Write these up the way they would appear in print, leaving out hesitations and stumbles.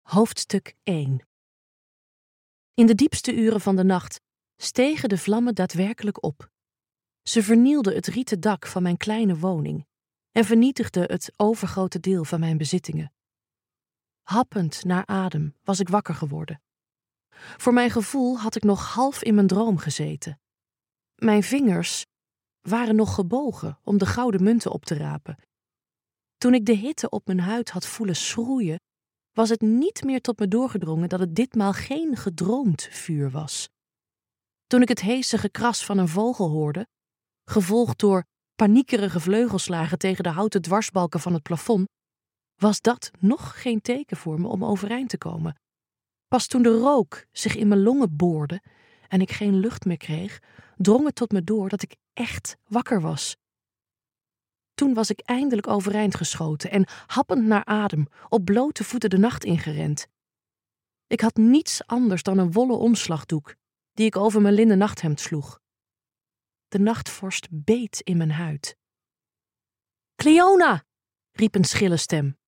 Hoofdstuk 1. In de diepste uren van de nacht stegen de vlammen daadwerkelijk op. Ze vernielden het rieten dak van mijn kleine woning en vernietigden het overgrote deel van mijn bezittingen. Happend naar adem was ik wakker geworden. Voor mijn gevoel had ik nog half in mijn droom gezeten. Mijn vingers waren nog gebogen om de gouden munten op te rapen. Toen ik de hitte op mijn huid had voelen schroeien, was het niet meer tot me doorgedrongen dat het ditmaal geen gedroomd vuur was. Toen ik het heese gekras van een vogel hoorde, gevolgd door paniekerige vleugelslagen tegen de houten dwarsbalken van het plafond, was dat nog geen teken voor me om overeind te komen. Pas toen de rook zich in mijn longen boorde en ik geen lucht meer kreeg, drong het tot me door dat ik echt wakker was. Toen was ik eindelijk overeind geschoten en happend naar adem op blote voeten de nacht ingerend. Ik had niets anders dan een wollen omslagdoek die ik over mijn linnen nachthemd sloeg. De nachtvorst beet in mijn huid. "Cleona!" riep een schille stem.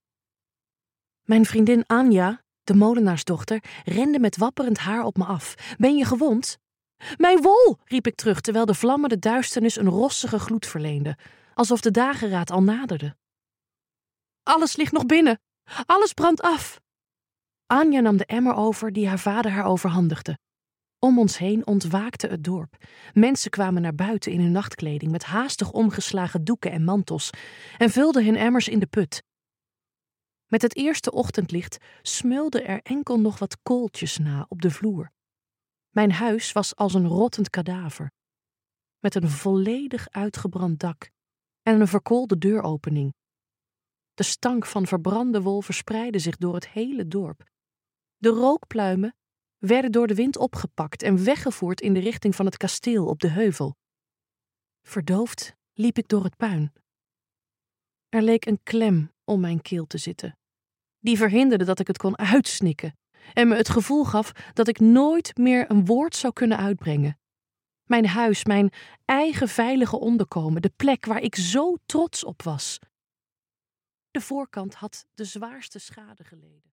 Mijn vriendin Anja, de molenaarsdochter, rende met wapperend haar op me af. "Ben je gewond?" "Mijn wol!" riep ik terug, terwijl de vlammen de duisternis een rossige gloed verleenden, alsof de dageraad al naderde. "Alles ligt nog binnen. Alles brandt af." Anja nam de emmer over die haar vader haar overhandigde. Om ons heen ontwaakte het dorp. Mensen kwamen naar buiten in hun nachtkleding met haastig omgeslagen doeken en mantels en vulden hun emmers in de put. Met het eerste ochtendlicht smeulden er enkel nog wat kooltjes na op de vloer. Mijn huis was als een rottend kadaver, met een volledig uitgebrand dak en een verkoolde deuropening. De stank van verbrande wol verspreidde zich door het hele dorp. De rookpluimen werden door de wind opgepakt en weggevoerd in de richting van het kasteel op de heuvel. Verdoofd liep ik door het puin. Er leek een klem om mijn keel te zitten, die verhinderde dat ik het kon uitsnikken en me het gevoel gaf dat ik nooit meer een woord zou kunnen uitbrengen. Mijn huis, mijn eigen veilige onderkomen, de plek waar ik zo trots op was. De voorkant had de zwaarste schade geleden.